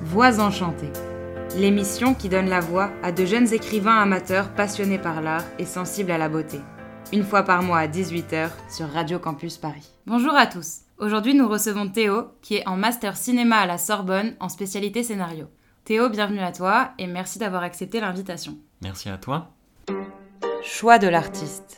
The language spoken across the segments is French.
Voix enchantées, l'émission qui donne la voix à de jeunes écrivains amateurs passionnés par l'art et sensibles à la beauté. Une fois par mois à 18h sur Radio Campus Paris. Bonjour à tous. Aujourd'hui, nous recevons Théo, qui est en master cinéma à la Sorbonne en spécialité scénario. Théo, bienvenue à toi et merci d'avoir accepté l'invitation. Merci à toi. Choix de l'artiste.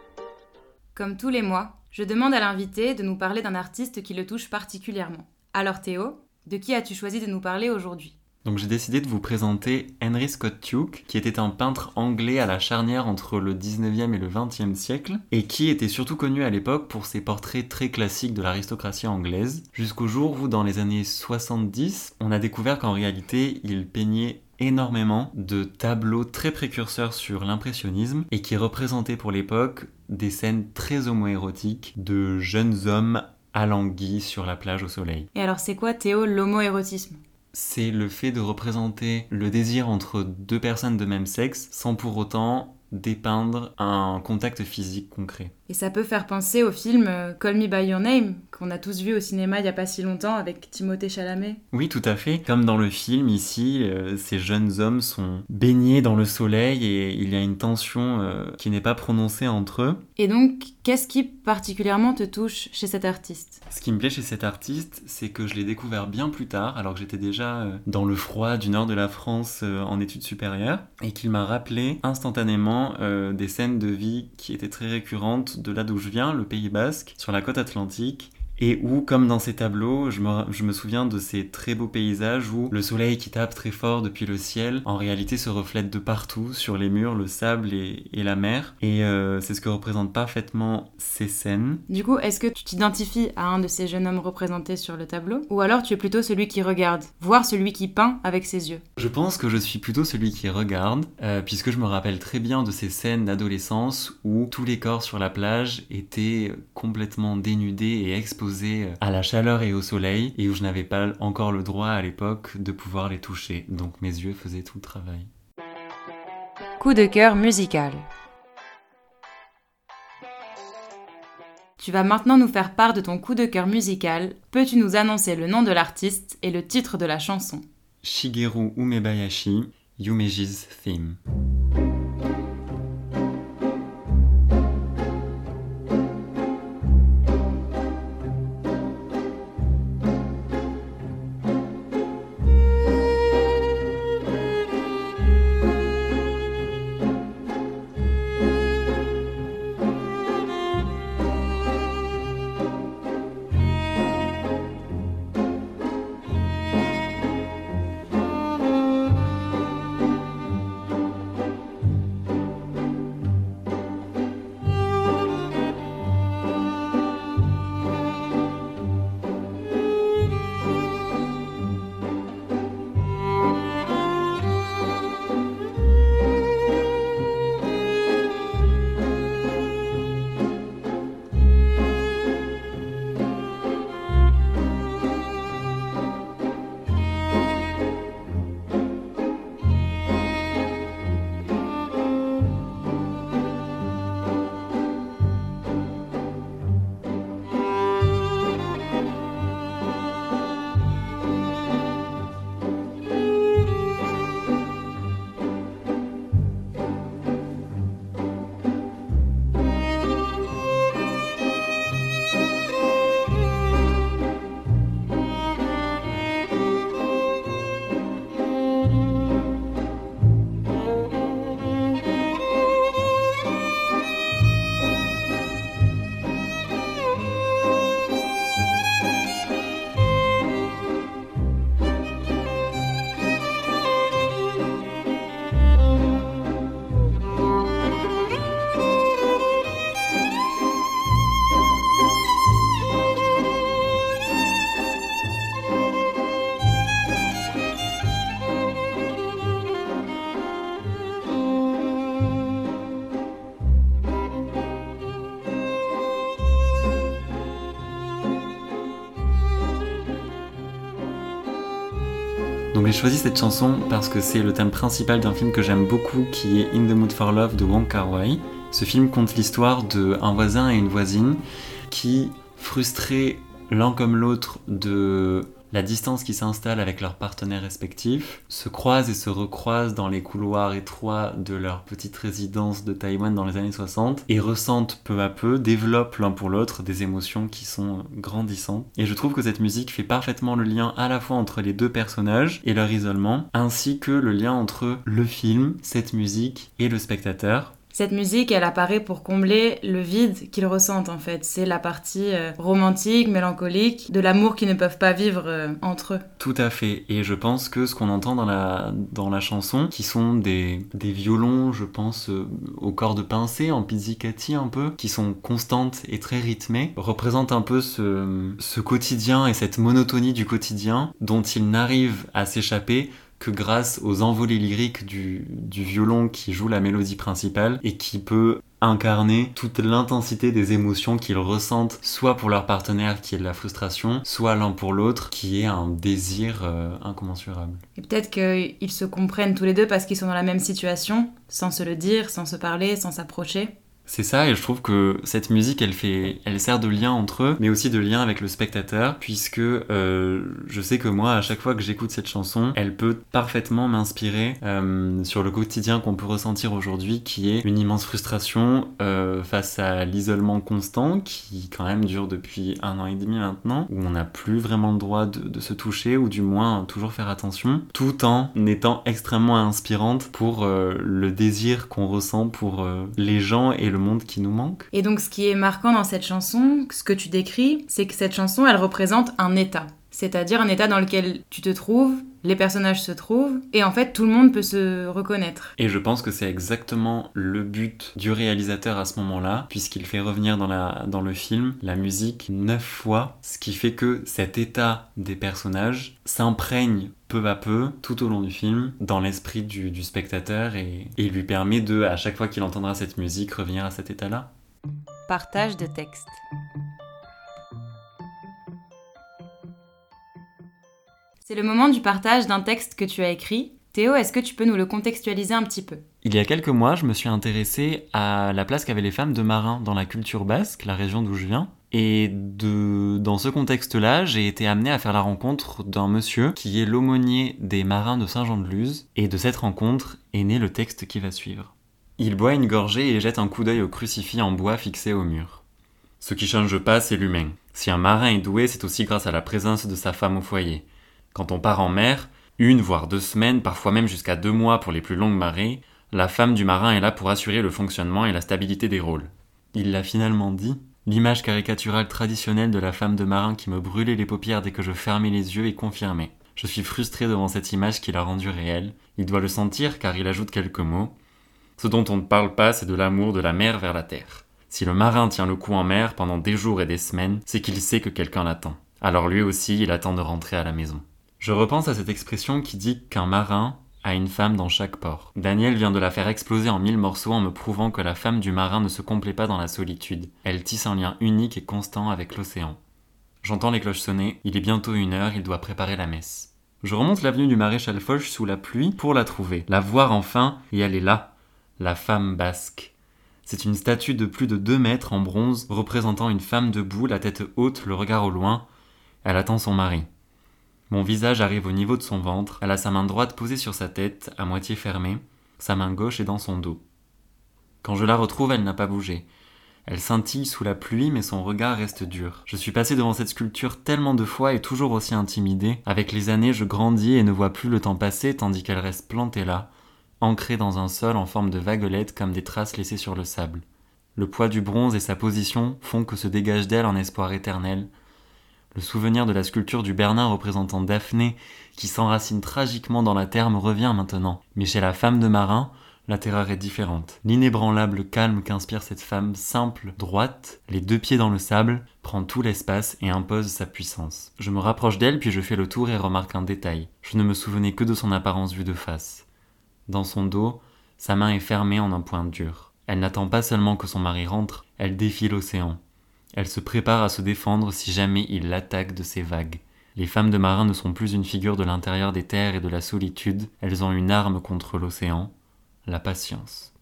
Comme tous les mois, je demande à l'invité de nous parler d'un artiste qui le touche particulièrement. Alors Théo, de qui as-tu choisi de nous parler aujourd'hui ? Donc j'ai décidé de vous présenter Henry Scott Tuke, qui était un peintre anglais à la charnière entre le 19e et le 20e siècle, et qui était surtout connu à l'époque pour ses portraits très classiques de l'aristocratie anglaise, jusqu'au jour où, dans les années 70, on a découvert qu'en réalité, il peignait énormément de tableaux très précurseurs sur l'impressionnisme, et qui représentaient pour l'époque des scènes très homoérotiques de jeunes hommes alanguis sur la plage au soleil. Et alors c'est quoi Théo l'homoérotisme ? C'est le fait de représenter le désir entre deux personnes de même sexe sans pour autant dépeindre un contact physique concret. Et ça peut faire penser au film Call Me By Your Name, qu'on a tous vu au cinéma il n'y a pas si longtemps avec Timothée Chalamet. Oui, tout à fait. Comme dans le film, ici, ces jeunes hommes sont baignés dans le soleil et il y a une tension qui n'est pas prononcée entre eux. Et donc, qu'est-ce qui particulièrement te touche chez cet artiste ? Ce qui me plaît chez cet artiste, c'est que je l'ai découvert bien plus tard, alors que j'étais déjà dans le froid du nord de la France en études supérieures, et qu'il m'a rappelé instantanément des scènes de vie qui étaient très récurrentes de là d'où je viens, le Pays Basque, sur la côte atlantique, et où, comme dans ces tableaux, je me souviens de ces très beaux paysages où le soleil qui tape très fort depuis le ciel, en réalité se reflète de partout, sur les murs, le sable et la mer. Et c'est ce que représentent parfaitement ces scènes. Du coup, est-ce que tu t'identifies à un de ces jeunes hommes représentés sur le tableau ? Ou alors tu es plutôt celui qui regarde, voire celui qui peint avec ses yeux ? Je pense que je suis plutôt celui qui regarde, puisque je me rappelle très bien de ces scènes d'adolescence où tous les corps sur la plage étaient complètement dénudés et exposés à la chaleur et au soleil, et où je n'avais pas encore le droit à l'époque de pouvoir les toucher. Donc mes yeux faisaient tout le travail. Coup de cœur musical. Tu vas maintenant nous faire part de ton coup de cœur musical. Peux-tu nous annoncer le nom de l'artiste et le titre de la chanson ? Shigeru Umebayashi, Yumeji's Theme. Donc j'ai choisi cette chanson parce que c'est le thème principal d'un film que j'aime beaucoup qui est In the Mood for Love de Wong Kar-wai. Ce film conte l'histoire d'un voisin et une voisine qui, frustrés l'un comme l'autre de la distance qui s'installe avec leurs partenaires respectifs, se croisent et se recroisent dans les couloirs étroits de leur petite résidence de Taïwan dans les années 60 et ressentent peu à peu, développent l'un pour l'autre des émotions qui sont grandissantes. Et je trouve que cette musique fait parfaitement le lien à la fois entre les deux personnages et leur isolement, ainsi que le lien entre le film, cette musique et le spectateur. Cette musique, elle apparaît pour combler le vide qu'ils ressentent en fait. C'est la partie romantique, mélancolique, de l'amour qu'ils ne peuvent pas vivre entre eux. Tout à fait. Et je pense que ce qu'on entend dans la chanson, qui sont des violons, je pense, aux cordes pincées, en pizzicati un peu, qui sont constantes et très rythmées, représente un peu ce quotidien et cette monotonie du quotidien dont ils n'arrivent à s'échapper que grâce aux envolées lyriques du violon qui joue la mélodie principale et qui peut incarner toute l'intensité des émotions qu'ils ressentent, soit pour leur partenaire qui est de la frustration, soit l'un pour l'autre qui est un désir incommensurable. Et peut-être qu'ils se comprennent tous les deux parce qu'ils sont dans la même situation, sans se le dire, sans se parler, sans s'approcher. C'est ça, et je trouve que cette musique, elle sert de lien entre eux, mais aussi de lien avec le spectateur, puisque je sais que moi, à chaque fois que j'écoute cette chanson, elle peut parfaitement m'inspirer sur le quotidien qu'on peut ressentir aujourd'hui, qui est une immense frustration face à l'isolement constant, qui quand même dure depuis 1 an et demi maintenant, où on n'a plus vraiment le droit de se toucher, ou du moins toujours faire attention, tout en étant extrêmement inspirante pour le désir qu'on ressent pour les gens et le monde qui nous manque. Et donc ce qui est marquant dans cette chanson, ce que tu décris, c'est que cette chanson, elle représente un état. C'est-à-dire un état dans lequel tu te trouves, les personnages se trouvent, et en fait tout le monde peut se reconnaître. Et je pense que c'est exactement le but du réalisateur à ce moment-là, puisqu'il fait revenir dans le film la musique 9 fois, ce qui fait que cet état des personnages s'imprègne peu à peu, tout au long du film, dans l'esprit du spectateur et lui permet de, à chaque fois qu'il entendra cette musique, revenir à cet état-là. Partage de texte. C'est le moment du partage d'un texte que tu as écrit. Théo, est-ce que tu peux nous le contextualiser un petit peu ? Il y a quelques mois, je me suis intéressé à la place qu'avaient les femmes de marins dans la culture basque, la région d'où je viens. Et dans ce contexte-là, j'ai été amené à faire la rencontre d'un monsieur qui est l'aumônier des marins de Saint-Jean-de-Luz. Et de cette rencontre est né le texte qui va suivre. Il boit une gorgée et jette un coup d'œil au crucifix en bois fixé au mur. Ce qui change pas, c'est l'humain. Si un marin est doué, c'est aussi grâce à la présence de sa femme au foyer. Quand on part en mer, 1 voire 2 semaines, parfois même jusqu'à 2 mois pour les plus longues marées, la femme du marin est là pour assurer le fonctionnement et la stabilité des rôles. Il l'a finalement dit. L'image caricaturale traditionnelle de la femme de marin qui me brûlait les paupières dès que je fermais les yeux est confirmée. Je suis frustré devant cette image qui l'a rendue réelle. Il doit le sentir car il ajoute quelques mots. Ce dont on ne parle pas, c'est de l'amour de la mer vers la terre. Si le marin tient le coup en mer pendant des jours et des semaines, c'est qu'il sait que quelqu'un l'attend. Alors lui aussi, il attend de rentrer à la maison. Je repense à cette expression qui dit qu'un marin a une femme dans chaque port. Daniel vient de la faire exploser en 1000 morceaux en me prouvant que la femme du marin ne se complaît pas dans la solitude. Elle tisse un lien unique et constant avec l'océan. J'entends les cloches sonner, il est bientôt 1h, il doit préparer la messe. Je remonte l'avenue du Maréchal Foch sous la pluie pour la trouver, la voir enfin, et elle est là, la femme basque. C'est une statue de plus de 2 mètres en bronze représentant une femme debout, la tête haute, le regard au loin. Elle attend son mari. Mon visage arrive au niveau de son ventre, elle a sa main droite posée sur sa tête, à moitié fermée, sa main gauche est dans son dos. Quand je la retrouve, elle n'a pas bougé. Elle scintille sous la pluie, mais son regard reste dur. Je suis passé devant cette sculpture tellement de fois et toujours aussi intimidé. Avec les années, je grandis et ne vois plus le temps passer, tandis qu'elle reste plantée là, ancrée dans un sol en forme de vaguelette comme des traces laissées sur le sable. Le poids du bronze et sa position font que se dégage d'elle un espoir éternel. Le souvenir de la sculpture du Bernin représentant Daphné, qui s'enracine tragiquement dans la terre, me revient maintenant. Mais chez la femme de marin, la terreur est différente. L'inébranlable calme qu'inspire cette femme simple, droite, les 2 pieds dans le sable, prend tout l'espace et impose sa puissance. Je me rapproche d'elle puis je fais le tour et remarque un détail. Je ne me souvenais que de son apparence vue de face. Dans son dos, sa main est fermée en un point dur. Elle n'attend pas seulement que son mari rentre, elle défie l'océan. Elle se prépare à se défendre si jamais il l'attaque de ses vagues. Les femmes de marins ne sont plus une figure de l'intérieur des terres et de la solitude, elles ont une arme contre l'océan, la patience.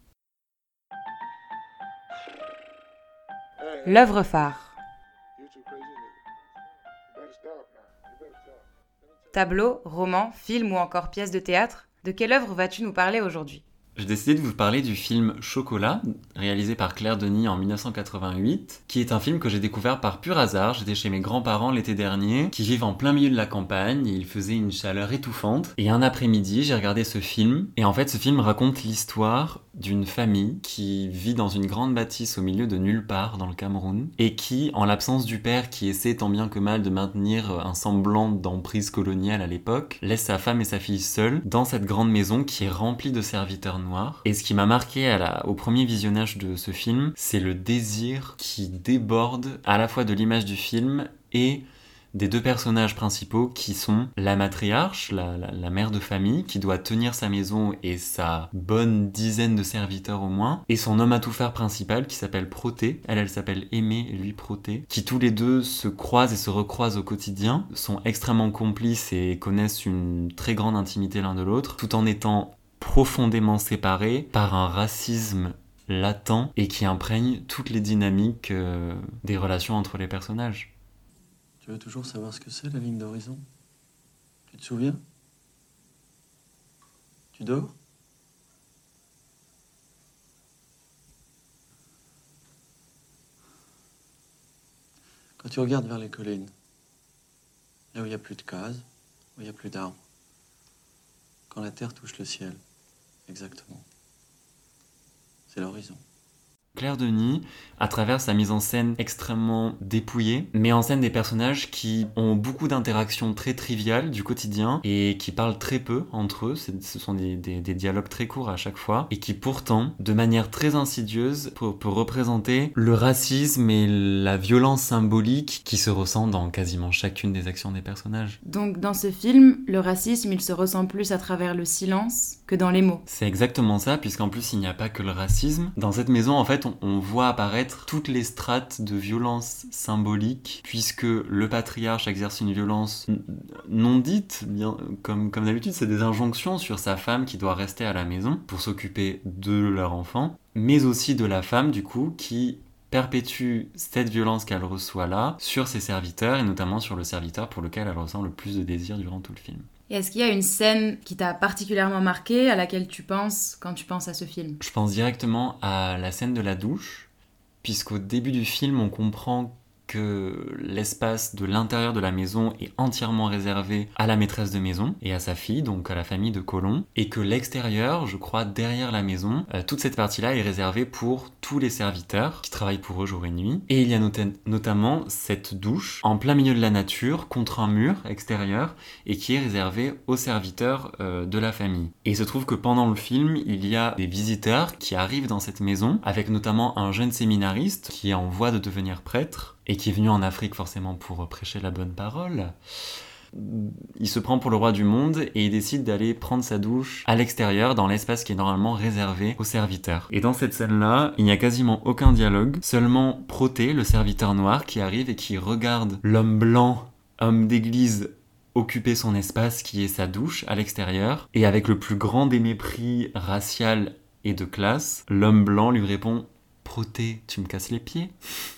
L'œuvre phare. Tableau, roman, film ou encore pièce de théâtre? De quelle œuvre vas-tu nous parler aujourd'hui? J'ai décidé de vous parler du film Chocolat, réalisé par Claire Denis en 1988, qui est un film que j'ai découvert par pur hasard. J'étais chez mes grands-parents l'été dernier, qui vivent en plein milieu de la campagne, et il faisait une chaleur étouffante. Et un après-midi, j'ai regardé ce film, et en fait ce film raconte l'histoire d'une famille qui vit dans une grande bâtisse au milieu de nulle part dans le Cameroun, et qui, en l'absence du père qui essaie tant bien que mal de maintenir un semblant d'emprise coloniale à l'époque, laisse sa femme et sa fille seules dans cette grande maison qui est remplie de serviteurs noirs. Et ce qui m'a marqué au premier visionnage de ce film, c'est le désir qui déborde à la fois de l'image du film et des deux personnages principaux qui sont la matriarche, la mère de famille, qui doit tenir sa maison et sa bonne dizaine de serviteurs au moins, et son homme à tout faire principal qui s'appelle Proté, elle s'appelle Aimée, lui Proté, qui tous les deux se croisent et se recroisent au quotidien, sont extrêmement complices et connaissent une très grande intimité l'un de l'autre, tout en étant profondément séparés par un racisme latent et qui imprègne toutes les dynamiques des relations entre les personnages. Tu veux toujours savoir ce que c'est, la ligne d'horizon? Tu te souviens? Tu dors? Quand tu regardes vers les collines, là où il n'y a plus de cases, où il n'y a plus d'arbres, quand la terre touche le ciel, exactement. C'est l'horizon. Claire Denis, à travers sa mise en scène extrêmement dépouillée, met en scène des personnages qui ont beaucoup d'interactions très triviales du quotidien et qui parlent très peu entre eux. Ce sont des dialogues très courts à chaque fois et qui pourtant, de manière très insidieuse, peut représenter le racisme et la violence symbolique qui se ressent dans quasiment chacune des actions des personnages. Donc dans ce film, le racisme, il se ressent plus à travers le silence que dans les mots. C'est exactement ça, puisqu'en plus il n'y a pas que le racisme. Dans cette maison, en fait, on voit apparaître toutes les strates de violence symbolique, puisque le patriarche exerce une violence non dite, bien, comme d'habitude, c'est des injonctions sur sa femme qui doit rester à la maison pour s'occuper de leur enfant, mais aussi de la femme, du coup, qui perpétue cette violence qu'elle reçoit là sur ses serviteurs, et notamment sur le serviteur pour lequel elle ressent le plus de désir durant tout le film. Et est-ce qu'il y a une scène qui t'a particulièrement marqué, à laquelle tu penses quand tu penses à ce film? Je pense directement à la scène de la douche, puisqu'au début du film, on comprend que l'espace de l'intérieur de la maison est entièrement réservé à la maîtresse de maison et à sa fille, donc à la famille de Colomb, et que l'extérieur, je crois, derrière la maison, toute cette partie-là est réservée pour tous les serviteurs qui travaillent pour eux jour et nuit. Et il y a notamment cette douche en plein milieu de la nature, contre un mur extérieur, et qui est réservée aux serviteurs de la famille. Et il se trouve que pendant le film, il y a des visiteurs qui arrivent dans cette maison, avec notamment un jeune séminariste qui est en voie de devenir prêtre, et qui est venu en Afrique forcément pour prêcher la bonne parole. Il se prend pour le roi du monde et il décide d'aller prendre sa douche à l'extérieur, dans l'espace qui est normalement réservé aux serviteurs. Et dans cette scène-là, il n'y a quasiment aucun dialogue, seulement Proté, le serviteur noir, qui arrive et qui regarde l'homme blanc, homme d'église, occuper son espace qui est sa douche à l'extérieur, et avec le plus grand des mépris racial et de classe, l'homme blanc lui répond « Proté, tu me casses les pieds ?»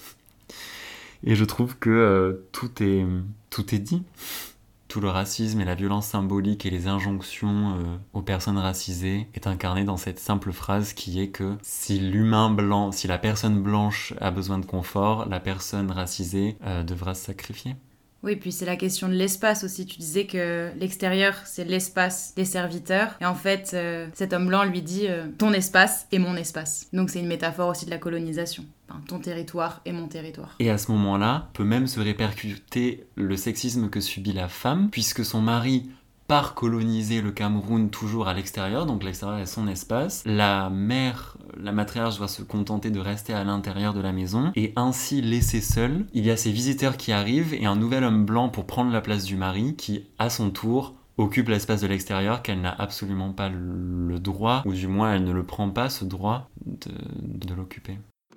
Et je trouve que tout est dit. Tout le racisme et la violence symbolique et les injonctions aux personnes racisées est incarné dans cette simple phrase qui est que si la personne blanche a besoin de confort, la personne racisée devra se sacrifier. Oui, puis c'est la question de l'espace aussi. Tu disais que l'extérieur, c'est l'espace des serviteurs. Et en fait, cet homme blanc lui dit ton espace est mon espace. Donc c'est une métaphore aussi de la colonisation. Enfin, ton territoire est mon territoire. Et à ce moment-là, peut même se répercuter le sexisme que subit la femme, puisque son mari part coloniser le Cameroun toujours à l'extérieur, donc l'extérieur est son espace. La matriarche doit se contenter de rester à l'intérieur de la maison et ainsi laissée seule. Il y a ses visiteurs qui arrivent et un nouvel homme blanc pour prendre la place du mari qui, à son tour, occupe l'espace de l'extérieur qu'elle n'a absolument pas le droit, ou du moins elle ne le prend pas ce droit de l'occuper.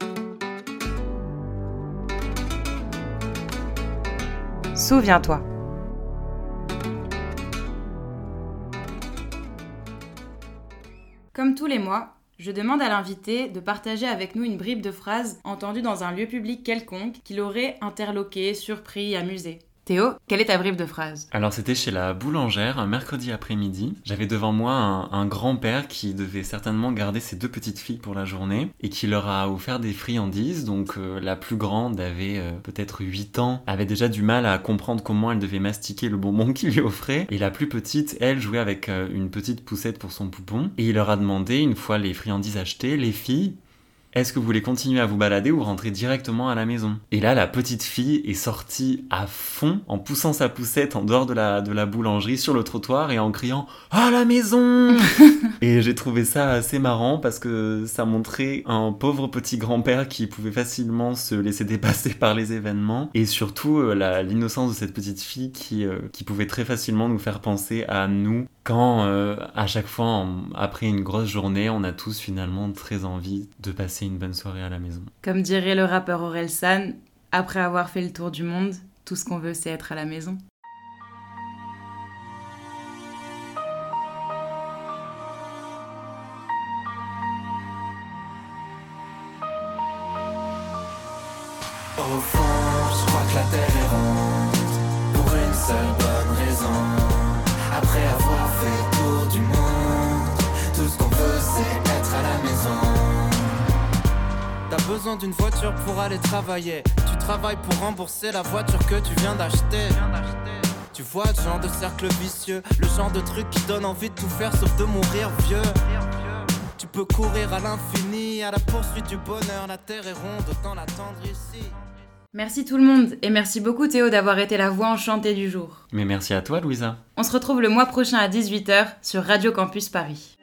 Souviens-toi. Comme tous les mois, je demande à l'invité de partager avec nous une bribe de phrase entendue dans un lieu public quelconque qui l'aurait interloqué, surpris, amusé. Théo, quelle est ta bribe de phrase ? Alors c'était chez la boulangère, un mercredi après-midi. J'avais devant moi un grand-père qui devait certainement garder ses 2 petites filles pour la journée et qui leur a offert des friandises. Donc la plus grande avait peut-être 8 ans, avait déjà du mal à comprendre comment elle devait mastiquer le bonbon qu'il lui offrait. Et la plus petite, elle, jouait avec une petite poussette pour son poupon. Et il leur a demandé, une fois les friandises achetées, les filles, est-ce que vous voulez continuer à vous balader ou rentrer directement à la maison ? Et là, la petite fille est sortie à fond en poussant sa poussette en dehors de la boulangerie sur le trottoir et en criant « À la maison !» Et j'ai trouvé ça assez marrant parce que ça montrait un pauvre petit grand-père qui pouvait facilement se laisser dépasser par les événements et surtout l'innocence de cette petite fille qui pouvait très facilement nous faire penser à nous quand à chaque fois après une grosse journée on a tous finalement très envie de passer une bonne soirée à la maison. Comme dirait le rappeur Orelsan, après avoir fait le tour du monde, tout ce qu'on veut c'est être à la maison. Au fond, je crois que la terre est ronde, pour une seule bonne raison. Après avoir fait le tour du monde, tout ce qu'on veut c'est être à la maison. T'as besoin d'une voiture pour aller travailler. Tu travailles pour rembourser la voiture que tu viens d'acheter. Tu vois le genre de cercle vicieux, le genre de truc qui donne envie de tout faire sauf de mourir vieux. Tu peux courir à l'infini, à la poursuite du bonheur. La terre est ronde, autant l'attendre ici. Merci tout le monde et merci beaucoup Théo d'avoir été la voix enchantée du jour. Mais merci à toi Louisa. On se retrouve le mois prochain à 18h sur Radio Campus Paris.